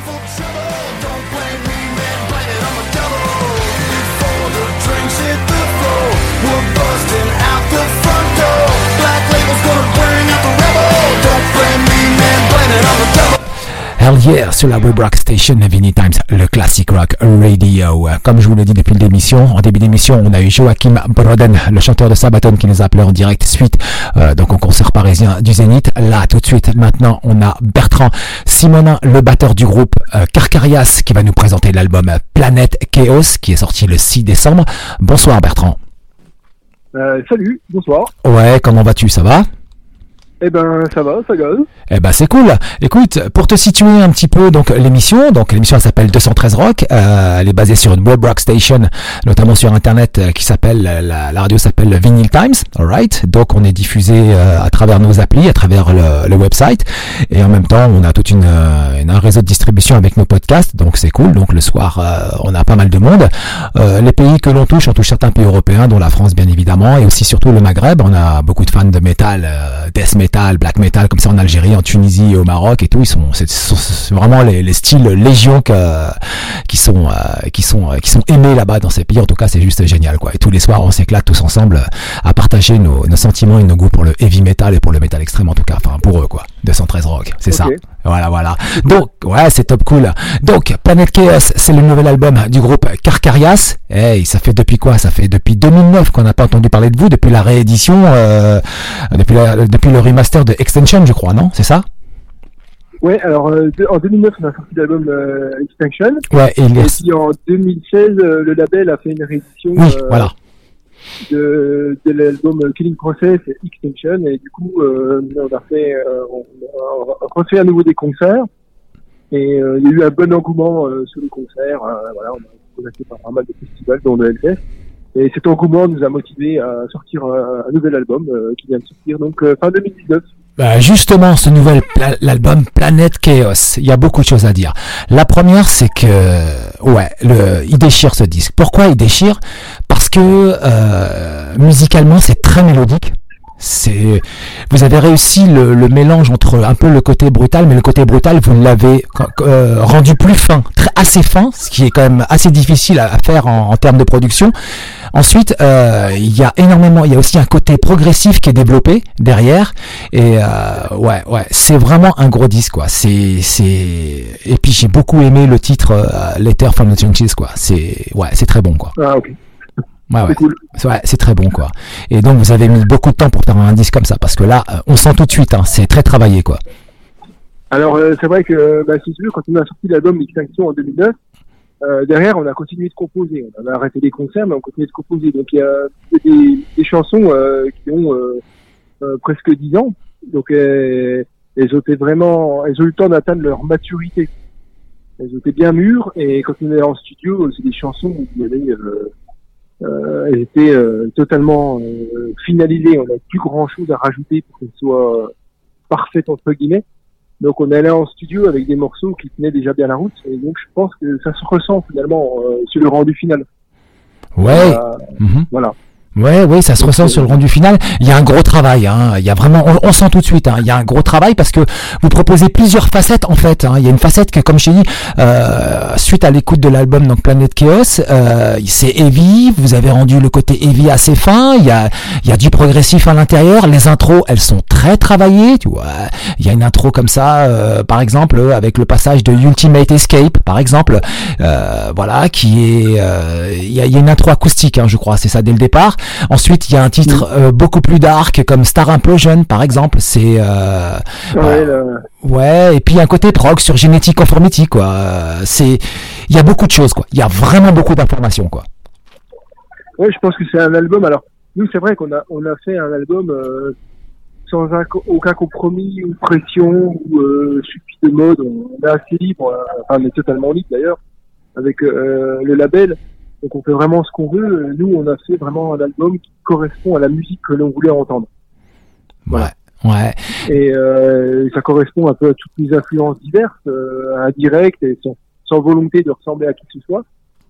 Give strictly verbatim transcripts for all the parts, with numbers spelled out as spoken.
Hell yeah, sur la web rock station Vinny Times, le classic rock radio. Comme je vous l'ai dit depuis l'émission, en début d'émission, on a eu Joachim Broden, le chanteur de Sabaton, qui nous a appelé en direct suite, euh, donc au concert parisien du Zénith. Là, tout de suite, maintenant, on a Bertrand Simonin, le batteur du groupe euh, Carcarias, qui va nous présenter l'album Planète Chaos, qui est sorti le six décembre. Bonsoir Bertrand. Euh, salut, bonsoir. Ouais, comment vas-tu, ça va ? Eh ben, ça va, ça gaze. Eh ben, c'est cool. Écoute, pour te situer un petit peu, donc, l'émission, donc, l'émission, elle s'appelle deux cent treize Rock, euh, elle est basée sur une web rock station, notamment sur Internet, euh, qui s'appelle, la, la radio s'appelle Vinyl Times, alright. Donc, on est diffusé, euh, à travers nos applis, à travers le, le website, et en même temps, on a toute une, euh, une un réseau de distribution avec nos podcasts, donc c'est cool. Donc, le soir, euh, on a pas mal de monde. Euh, les pays que l'on touche, on touche certains pays européens, dont la France, bien évidemment, et aussi, surtout, le Maghreb. On a beaucoup de fans de métal, euh, death metal, black metal, comme ça en Algérie, en Tunisie et au Maroc et tout. Ils sont, c'est, c'est vraiment les, les styles légion que, qui sont, euh, qui sont, euh, qui sont aimés là-bas dans ces pays. En tout cas, c'est juste génial, quoi. Et tous les soirs, on s'éclate tous ensemble à partager nos, nos sentiments et nos goûts pour le heavy metal et pour le metal extrême, en tout cas. Enfin, pour eux, quoi. deux cent treize Rock, c'est okay. Ça. Voilà, voilà. Donc, ouais, c'est top cool. Donc, Planète Chaos, c'est le nouvel album du groupe Carcarias. Hey, ça fait depuis quoi? Ça fait depuis deux mille neuf qu'on n'a pas entendu parler de vous, depuis la réédition, euh, depuis, la, depuis le remaster de Extension, je crois, non? C'est ça? Ouais, alors euh, de, en deux mille neuf, on a sorti l'album euh, Extinction. Ouais, et, les... et puis en deux mille seize, euh, le label a fait une réédition oui, euh, voilà. de, de l'album Killing Process et Extinction. Et du coup, euh, on a fait, euh, on, a, on a refait à nouveau des concerts. Et euh, il y a eu un bon engouement euh, sur les concerts. Euh, voilà, on a contacté par pas mal de festivals, dont le Hellfest. Et cet engouement nous a motivés à sortir un, un nouvel album euh, qui vient de sortir donc euh, fin deux mille dix-neuf. Bah justement, ce nouvel pla- l'album Planète Chaos, il y a beaucoup de choses à dire. La première, c'est que ouais, le, il déchire ce disque. Pourquoi il déchire? Parce que euh, musicalement, c'est très mélodique. C'est, vous avez réussi le, le mélange entre un peu le côté brutal, mais le côté brutal, vous l'avez euh, rendu plus fin, très, assez fin, ce qui est quand même assez difficile à, à faire en, en termes de production. Ensuite, euh, il y a énormément, il y a aussi un côté progressif qui est développé derrière, et euh, ouais, ouais, c'est vraiment un gros disque, quoi. C'est, c'est, et puis j'ai beaucoup aimé le titre euh, Letter from the Trenches, quoi. C'est, ouais, c'est très bon, quoi. Ah ok. Ouais, ouais. C'est cool. Ouais, c'est très bon, quoi. Et donc, vous avez mis beaucoup de temps pour faire un disque comme ça, parce que là, on sent tout de suite, hein, c'est très travaillé, quoi. Alors, euh, c'est vrai que, bah, si tu veux, quand on a sorti l'album Extinction en deux mille neuf, euh, derrière, on a continué de composer. On a arrêté les concerts, mais on continué de composer. Donc, il y a des, des chansons euh, qui ont euh, euh, presque dix ans. Donc, euh, elles ont été vraiment, elles ont eu le temps d'atteindre leur maturité. Elles ont été bien mûres, et quand on est en studio, c'est des chansons où il y avait... Euh, Euh, elles étaient euh, totalement euh, finalisées. On n'a plus grand chose à rajouter pour qu'elles soient euh, parfaites entre guillemets. Donc on est allé en studio avec des morceaux qui tenaient déjà bien la route. Et donc je pense que ça se ressent finalement euh, sur le rendu final. Ouais. Euh, mm-hmm. Voilà. Ouais, oui, ça se ressent sur le rendu final. Il y a un gros travail, hein. Il y a vraiment, on, on sent tout de suite, hein. Il y a un gros travail parce que vous proposez plusieurs facettes, en fait, hein. Il y a une facette que, comme je t'ai dit, euh, suite à l'écoute de l'album, donc Planète Chaos, euh, c'est heavy. Vous avez rendu le côté heavy assez fin. Il y a, il y a du progressif à l'intérieur. Les intros, elles sont très travaillées, tu vois. Il y a une intro comme ça, euh, par exemple, avec le passage de Ultimate Escape, par exemple, euh, voilà, qui est, euh, il y a, il y a une intro acoustique, hein, je crois, c'est ça dès le départ. Ensuite, il y a un titre euh, beaucoup plus dark comme Star Implosion, par exemple. C'est euh, ouais, euh, ouais. Et puis il y a un côté prog sur Genetic Conformity, quoi. Euh, c'est, il y a beaucoup de choses, quoi. Il y a vraiment beaucoup d'informations, quoi. Ouais, je pense que c'est un album. Alors nous, c'est vrai qu'on a on a fait un album euh, sans un, aucun compromis ou pression ou euh, suivi de mode. On est assez libre, enfin on est totalement libre d'ailleurs avec euh, le label. Donc on fait vraiment ce qu'on veut. Nous, on a fait vraiment un album qui correspond à la musique que l'on voulait entendre. Voilà. Ouais, ouais. Et euh, ça correspond un peu à toutes les influences diverses, euh, indirectes et sans, sans volonté de ressembler à qui que ce soit.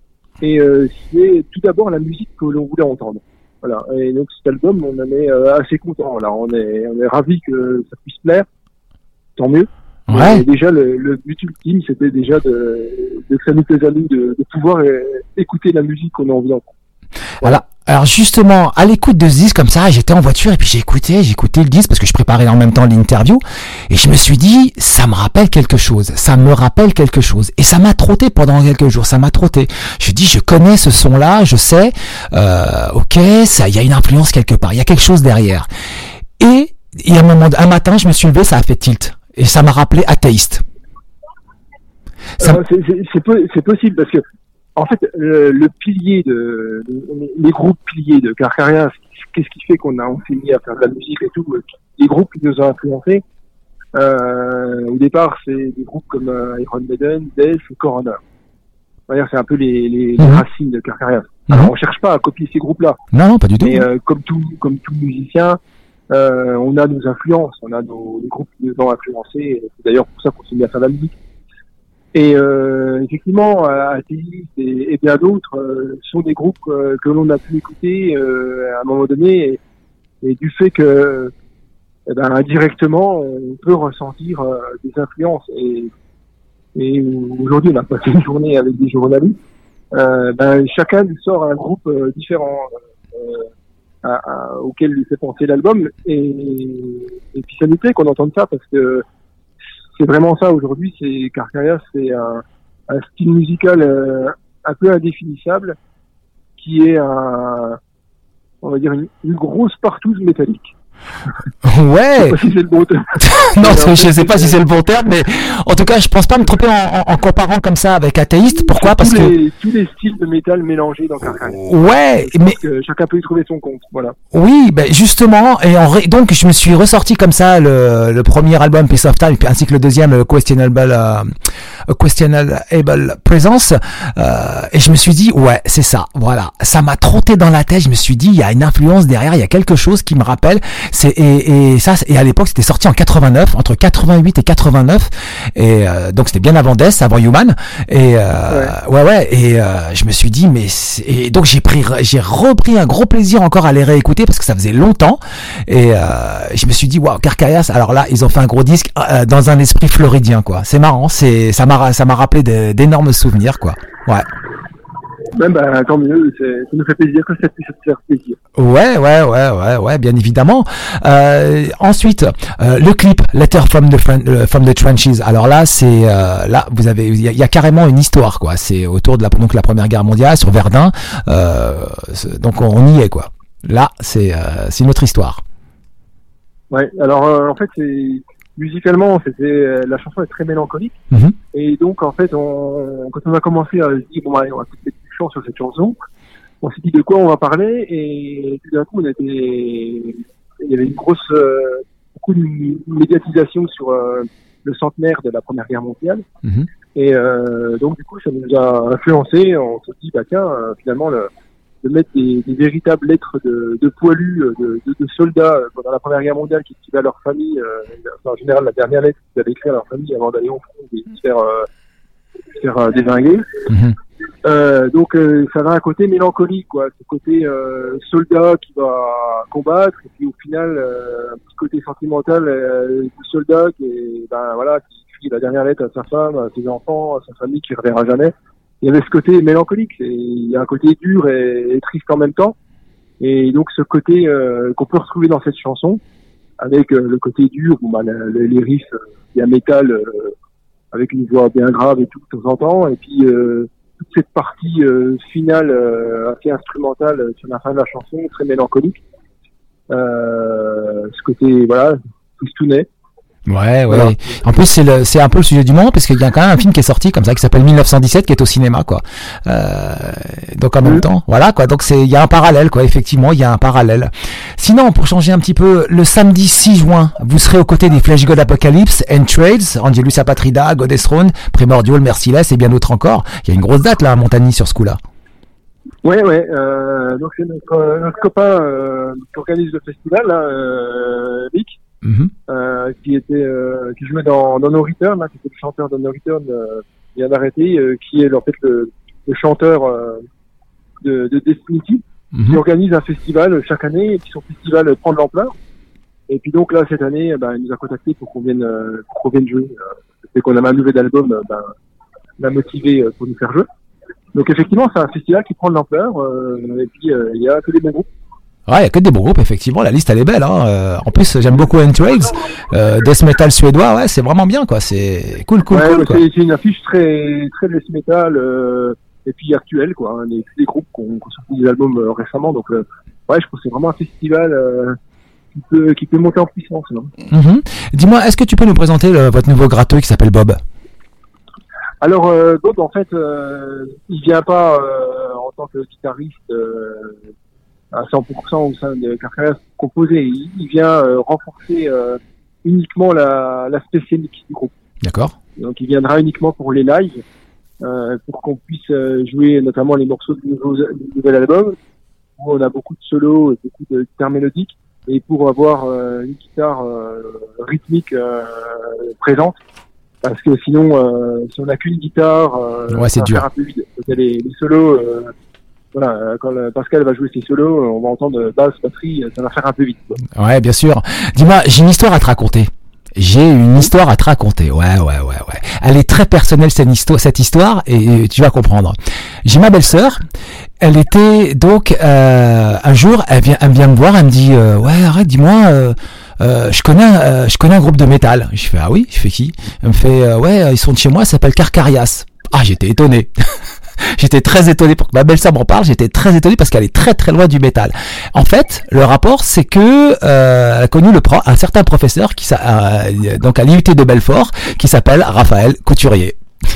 Et euh, c'est tout d'abord la musique que l'on voulait entendre. Voilà. Et donc cet album, on en est euh, assez content. Là, on est, on est ravis que ça puisse plaire. Tant mieux. Ouais. Et déjà, le, le but ultime, c'était déjà de, de que ça nous plaise à nous, de, de pouvoir euh, écouter la musique qu'on a envie d'entendre. Voilà. Alors, alors justement, à l'écoute de ce disque comme ça, j'étais en voiture et puis j'ai écouté, j'ai écouté le disque parce que je préparais en même temps l'interview et je me suis dit, ça me rappelle quelque chose, ça me rappelle quelque chose et ça m'a trotté pendant quelques jours, ça m'a trotté. Je dis, je connais ce son-là, je sais, euh, ok, ça, il y a une influence quelque part, il y a quelque chose derrière. Et il y a un moment, un matin, je me suis levé, ça a fait tilt et ça m'a rappelé Athéiste. Ça... Euh, c'est, c'est, c'est, po- c'est possible parce que en fait, le, le pilier de, les groupes piliers de Carcarias, qu'est-ce qui fait qu'on a enseigné à faire de la musique et tout, les groupes qui nous ont influencés, euh, au départ, c'est des groupes comme euh, Iron Maiden, Death ou Corona. D'ailleurs, c'est un peu les, les, mmh. les racines de Carcarias. Mmh. Alors, on cherche pas à copier ces groupes-là. Non, non, pas du tout. Mais euh, comme tout, comme tout musicien, euh, on a nos influences, on a nos les groupes qui nous ont influencés. C'est d'ailleurs pour ça qu'on s'est mis à faire de la musique. Et euh, effectivement, Athéiste et, et bien d'autres euh, sont des groupes euh, que l'on a pu écouter euh, à un moment donné, et, et du fait que, eh ben, indirectement, on peut ressentir euh, des influences. Et, et aujourd'hui, on a passé une journée avec des journalistes. Euh, ben, chacun nous sort un groupe euh, différent euh, à, à, auquel lui fait penser l'album. Et, et puis ça nous plaît qu'on entende ça parce que c'est vraiment ça aujourd'hui, c'est Carcarias, c'est un, un style musical euh, un peu indéfinissable qui est un, on va dire une, une grosse partouze métallique. Ouais. Je sais pas si c'est le bon terme. Non, je sais, sais pas si c'est le bon terme, mais en tout cas, je pense pas me tromper en, en, en comparant comme ça avec Athéiste. Pourquoi? Parce tous que les, tous les styles de métal mélangés dans Carcarias. Ouais, mais que chacun peut y trouver son compte. Voilà. Oui, ben justement, et en ré... donc je me suis ressorti comme ça le, le premier album Piece of Time, ainsi que le deuxième Questionable, euh, Questionable Presence, euh, et je me suis dit ouais, c'est ça, voilà, ça m'a trotté dans la tête. Je me suis dit il y a une influence derrière, il y a quelque chose qui me rappelle. C'est et, et ça, et à l'époque c'était sorti en quatre-vingt-neuf, entre quatre-vingt-huit et quatre-vingt-neuf, et euh, donc c'était bien avant Death, avant Human, et euh, ouais ouais, ouais et euh, je me suis dit mais et donc j'ai pris, j'ai repris un gros plaisir encore à les réécouter parce que ça faisait longtemps, et euh, je me suis dit waouh, Carcarias, alors là ils ont fait un gros disque euh, dans un esprit floridien quoi. C'est marrant, c'est ça m'a ça m'a rappelé de, d'énormes souvenirs quoi. Ouais. Ben, ben, tant mieux, c'est, ça nous fait plaisir que ça puisse te faire plaisir. Ouais, ouais, ouais, ouais, ouais, bien évidemment. Euh, ensuite, euh, le clip Letter from the, from the Trenches. Alors là, c'est euh, là, vous avez, il y, y a carrément une histoire, quoi. C'est autour de la donc la Première Guerre mondiale sur Verdun. Euh, donc on y est, quoi. Là, c'est euh, c'est une autre histoire. Ouais. Alors euh, en fait, c'est musicalement, c'était la chanson est très mélancolique. Mm-hmm. Et donc en fait, on, quand on a commencé à se dire bon, allez, on va peut-être sur cette chanson, on s'est dit de quoi on va parler, et tout d'un coup on était, il y avait une grosse, euh, beaucoup de médiatisation sur euh, le centenaire de la Première Guerre mondiale, mmh. et euh, donc du coup ça nous a influencé. On s'est dit bah tiens, euh, finalement le, de mettre des, des véritables lettres de, de poilus, de, de, de soldats pendant la Première Guerre mondiale qui écrivaient à leur famille, euh, en général la dernière lettre qu'ils avaient écrite à leur famille avant d'aller au front et se faire, euh, se faire euh, dévinguer. Mmh. Euh, donc euh, ça va à un côté mélancolique, quoi, ce côté euh, soldat qui va combattre, et puis au final euh, un petit côté sentimental euh, du soldat qui est, ben voilà, qui écrit la dernière lettre à sa femme, à ses enfants, à sa famille, qui ne reverra jamais. Il y avait ce côté mélancolique, c'est, il y a un côté dur et, et triste en même temps, et donc ce côté euh, qu'on peut retrouver dans cette chanson, avec euh, le côté dur, où ben, les, les riffs, il y a métal euh, avec une voix bien grave et tout de temps en temps, et puis euh, toute cette partie euh, finale euh, assez instrumentale euh, sur la fin de la chanson, très mélancolique. Euh, ce côté, voilà, tristounet. Ouais, ouais. Voilà. En plus, c'est le, c'est un peu le sujet du moment, parce qu'il y a quand même un film qui est sorti comme ça, qui s'appelle mille neuf cent dix-sept, qui est au cinéma, quoi. Euh, donc en même mmh. temps, voilà, quoi. Donc c'est, il y a un parallèle, quoi. Effectivement, il y a un parallèle. Sinon, pour changer un petit peu, le samedi six juin, vous serez aux côtés des Flesh God Apocalypse, Entrades, Angelus Apatrida, Goddess Throne, Primordial, Merciless et bien d'autres encore. Il y a une grosse date, là, à Montagny, sur ce coup-là. Ouais, ouais. Euh, donc c'est notre, notre copain euh, qui organise le festival, là, euh, Vic. Mmh. Euh, qui était euh, qui jouait dans, dans No Return, hein, qui était le chanteur de No Return, euh, vient d'arrêter, euh, qui est en fait le, le chanteur euh, de, de Destiny, mmh. qui organise un festival chaque année, et qui son festival prend de l'ampleur. Et puis donc là, cette année, ben, il nous a contacté pour qu'on vienne, euh, pour qu'on vienne jouer. Euh, c'est qu'on a un nouvel album, euh, ben, l'a motivé pour nous faire jouer. Donc effectivement, c'est un festival qui prend de l'ampleur. Euh, et puis euh, il y a que des bons groupes. Ouais, il y a que des bons groupes, effectivement. La liste, elle est belle. Hein. Euh, en plus, j'aime beaucoup Anthrax, euh, death metal suédois. Ouais, c'est vraiment bien, quoi. C'est cool, cool, ouais, cool. Ouais, quoi. C'est, c'est une affiche très, très death metal euh, et puis actuelle, quoi. Hein, les, les groupes qui ont, qui ont sorti des albums euh, récemment. Donc, euh, ouais, je pense que c'est vraiment un festival euh, qui peut, qui peut monter en puissance. Non mm-hmm. Dis-moi, est-ce que tu peux nous présenter le, votre nouveau gratteux qui s'appelle Bob? Alors, euh, Bob, en fait, euh, il vient pas euh, en tant que guitariste. Euh, à cent pour cent au sein de Carcarias composé. Il, il vient euh, renforcer euh, uniquement la, l'aspect scénique du groupe. D'accord. Donc il viendra uniquement pour les lives, euh, pour qu'on puisse euh, jouer notamment les morceaux du, nouveau, du nouvel album, où on a beaucoup de solos et beaucoup de guitares mélodiques, et pour avoir euh, une guitare euh, rythmique euh, présente. Parce que sinon, euh, si on n'a qu'une guitare, euh, ouais, c'est ça va dur. faire un peu vide. Donc, les, les solos... Euh, Voilà, quand Pascal va jouer ses solos, on va entendre basse, batterie, ça va faire un peu vite. Quoi. Ouais, bien sûr. Dis-moi, j'ai une histoire à te raconter. J'ai une histoire à te raconter. Ouais, ouais, ouais, ouais. Elle est très personnelle, cette histoire, cette histoire, et tu vas comprendre. J'ai ma belle-sœur. Elle était donc euh, un jour, elle vient, elle vient me voir, elle me dit, euh, ouais, arrête, dis-moi. Euh, Euh, je connais, euh, je connais un groupe de métal. Je fais ah oui, je fais qui? Elle me fait euh, ouais, ils sont de chez moi, ça s'appelle Carcarias. Ah, j'étais étonné. J'étais très étonné pour que ma belle-sœur m'en parle. J'étais très étonné parce qu'elle est très très loin du métal. En fait, le rapport, c'est que euh, elle a connu le pro- un certain professeur qui euh, donc à l'I U T de Belfort qui s'appelle Raphaël Couturier.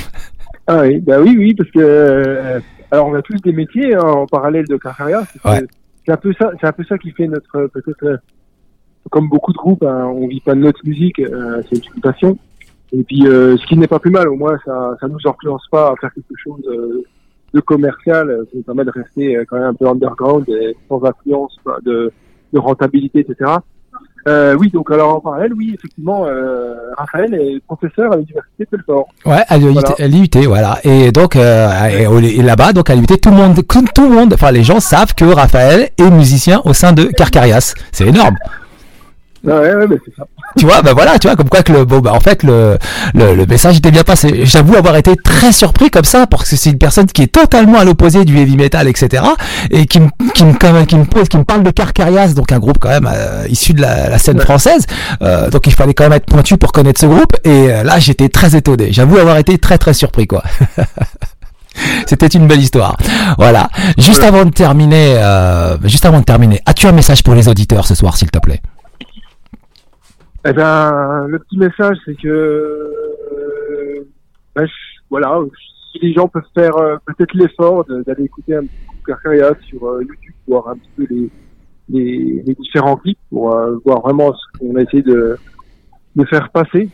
Ah oui, bah oui, oui, parce que euh, alors on a tous des métiers hein, en parallèle de Carcarias. Ouais. C'est un peu ça, c'est un peu ça qui fait notre peut-être euh, comme beaucoup de groupes, hein, on vit pas de notre musique, euh, c'est une passion. Et puis, euh, ce qui n'est pas plus mal, au moins, ça, ça nous influence pas à faire quelque chose euh, de commercial. Ça nous permet de rester euh, quand même un peu underground, et sans influence de, de rentabilité, et cetera. Euh, oui, donc alors en parallèle, oui, effectivement, euh, Raphaël est professeur à l'université de Belfort. Ouais, à l'I U T, voilà. À l'I U T, voilà. Et donc, euh, et, et là-bas, donc à l'I U T, tout le monde, tout le monde, enfin les gens savent que Raphaël est musicien au sein de Carcarias. C'est énorme. Ah ouais, ouais, mais c'est ça. Tu vois, bah voilà, tu vois, comme quoi que le, bon, bah en fait, le, le, le message était bien passé. J'avoue avoir été très surpris comme ça, parce que c'est une personne qui est totalement à l'opposé du heavy metal, et cetera, et qui me, qui me, quand même, qui me pose, qui me parle de Carcarias, donc un groupe quand même euh, issu de la, la scène ouais. française. Euh, donc il fallait quand même être pointu pour connaître ce groupe. Et euh, là, j'étais très étonné. J'avoue avoir été très très surpris, quoi. C'était une belle histoire. Voilà. Juste ouais. avant de terminer, euh, juste avant de terminer, as-tu un message pour les auditeurs ce soir, s'il te plaît? Eh ben, le petit message, c'est que, euh, ben, je, voilà, si les gens peuvent faire euh, peut-être l'effort de, d'aller écouter un petit peu Carcarias sur euh, YouTube, voir un petit peu les, les, les différents clips pour euh, voir vraiment ce qu'on a essayé de, de faire passer.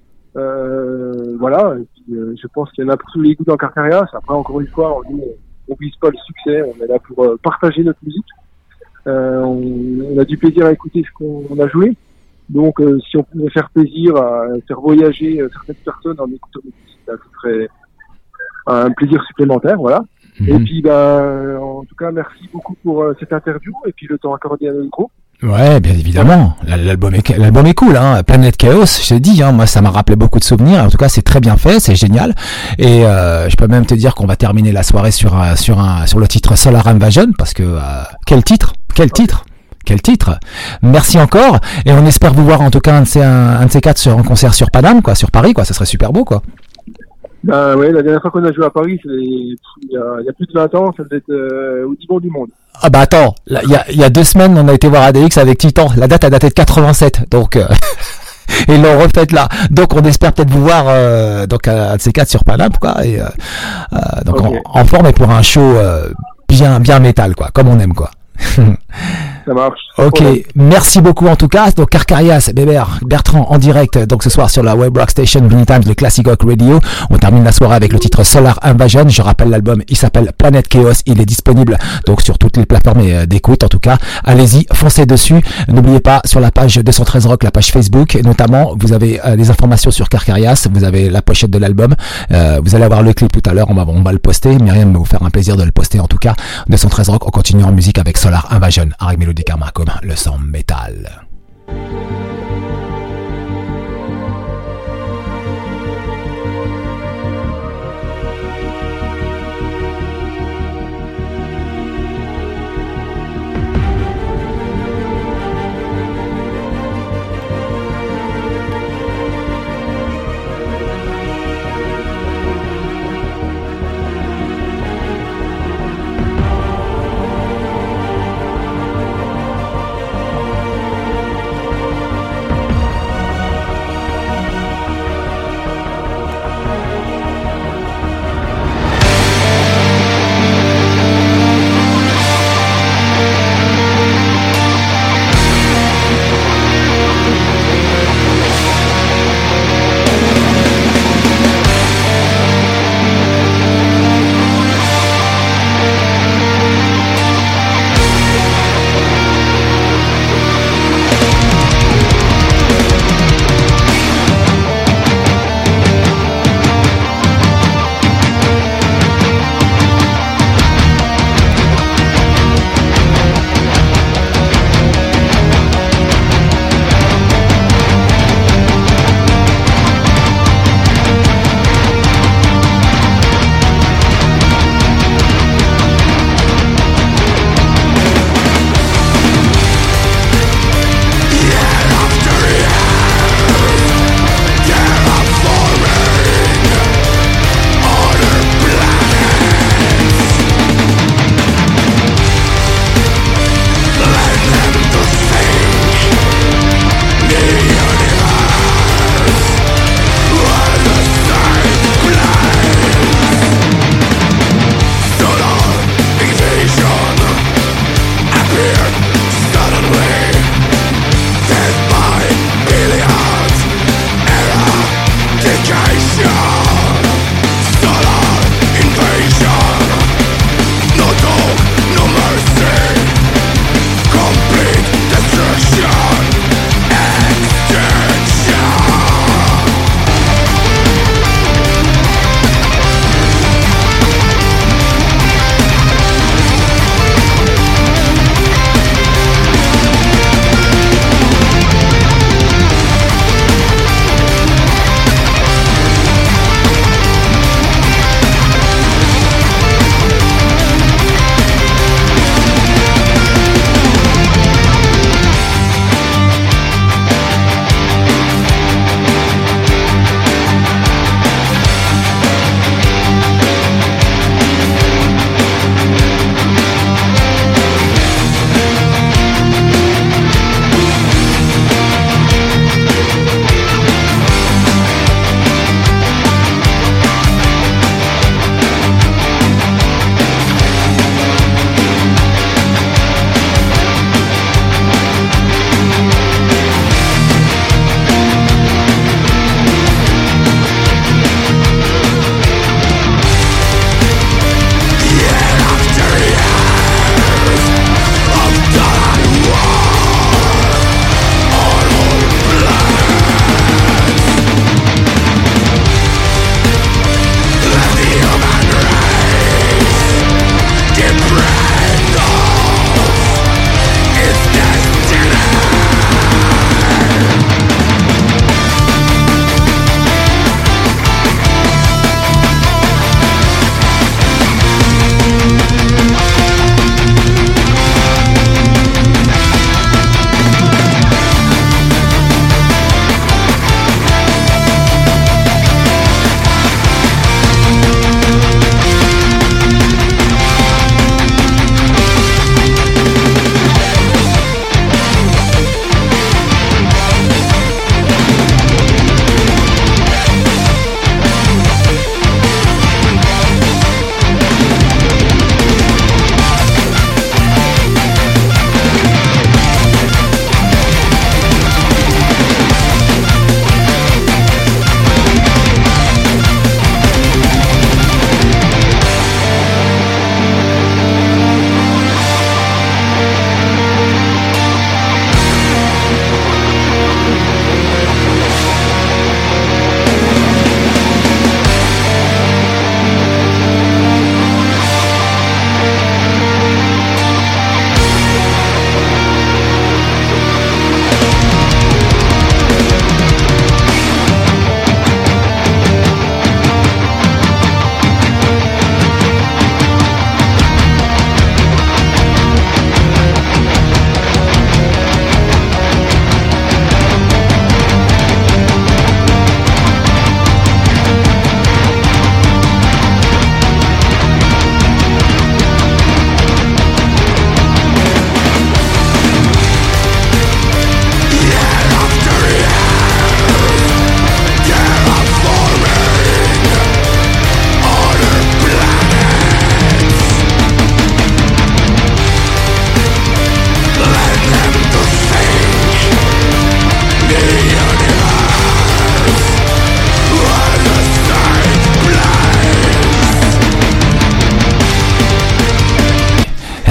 Euh, voilà, et puis, euh, je pense qu'il y en a pour tous les goûts dans Carcarias. Après, encore une fois, on, on vise pas le succès, on est là pour euh, partager notre musique. Euh, on, on a du plaisir à écouter ce qu'on on a joué. Donc, euh, si on pouvait faire plaisir à faire voyager euh, certaines personnes en écoutant des musiques, ça serait un plaisir supplémentaire, voilà. Mmh. Et puis, bah, en tout cas, merci beaucoup pour euh, cette interview et puis le temps accordé à notre groupe. Ouais, bien évidemment. L'album est, l'album est cool, hein. Planet Chaos, je te dis, hein. Moi, ça m'a rappelé beaucoup de souvenirs. En tout cas, c'est très bien fait, c'est génial. Et euh, je peux même te dire qu'on va terminer la soirée sur un, sur un, sur le titre Solar Invasion, parce que euh, quel titre, quel titre. Quel titre! Merci encore, et on espère vous voir en tout cas un de ces, un, un de ces quatre sur un concert sur Paname, quoi, sur Paris, quoi. Ça serait super beau, quoi. Ben ouais, la dernière fois qu'on a joué à Paris, c'est il y a, il y a plus de vingt ans, ça devait être euh, au Divan du Monde. Ah bah attends, là, il y a, il y a deux semaines, on a été voir A D X avec Titan. La date a daté de quatre-vingt-sept, donc euh, et ils l'ont refaite là. Donc on espère peut-être vous voir euh, donc un de ces quatre sur Paname, quoi. Et euh, euh, donc okay. en, en forme et pour un show euh, bien bien métal, quoi, comme on aime, quoi. Ça marche. Ok, merci beaucoup en tout cas. Donc Carcarias, Bébert, Bertrand en direct donc ce soir sur la Web Rock Station Vinyl Times, le Classic Rock Radio. On termine la soirée avec le titre Solar Invasion. Je rappelle l'album, il s'appelle Planet Chaos. Il est disponible donc sur toutes les plateformes d'écoute en tout cas. Allez-y, foncez dessus. N'oubliez pas sur la page deux cent treize Rock, la page Facebook notamment, vous avez euh, des informations sur Carcarias. Vous avez la pochette de l'album. Euh, vous allez avoir le clip tout à l'heure. On va on va le poster. Myriam va vous faire un plaisir de le poster en tout cas. deux cent treize Rock. On continue en musique avec Solar Invasion. Avec Mélodie Karma comme le son métal.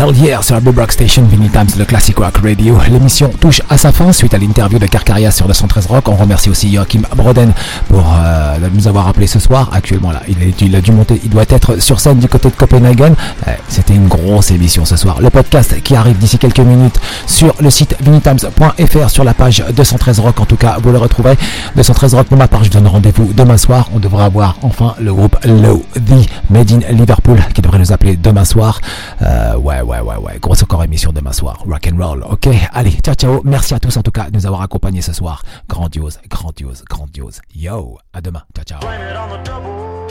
Hell Yeah sur la Bob Rock Station, Vinyl Times, le Classic Rock Radio. L'émission touche à sa fin suite à l'interview de Karkaria sur deux cent treize Rock. On remercie aussi Joachim Broden pour euh, nous avoir appelé ce soir. Actuellement là, il, est, il a dû monter, il doit être sur scène du côté de Copenhagen. Euh, c'était une grosse émission ce soir. Le podcast qui arrive d'ici quelques minutes sur le site vinyl times point f r, sur la page deux cent treize Rock. En tout cas, vous le retrouverez. deux cent treize Rock, pour ma part, je vous donne rendez-vous demain soir. On devra avoir enfin le groupe Low The Made in Liverpool qui devrait nous appeler demain soir. Euh, ouais, ouais, ouais, ouais. Grosse encore émission demain soir. Rock and roll. Ok. Allez, ciao, ciao. Merci à tous en tout cas de nous avoir accompagnés ce soir. Grandiose, grandiose, grandiose. Yo, à demain. Ciao, ciao.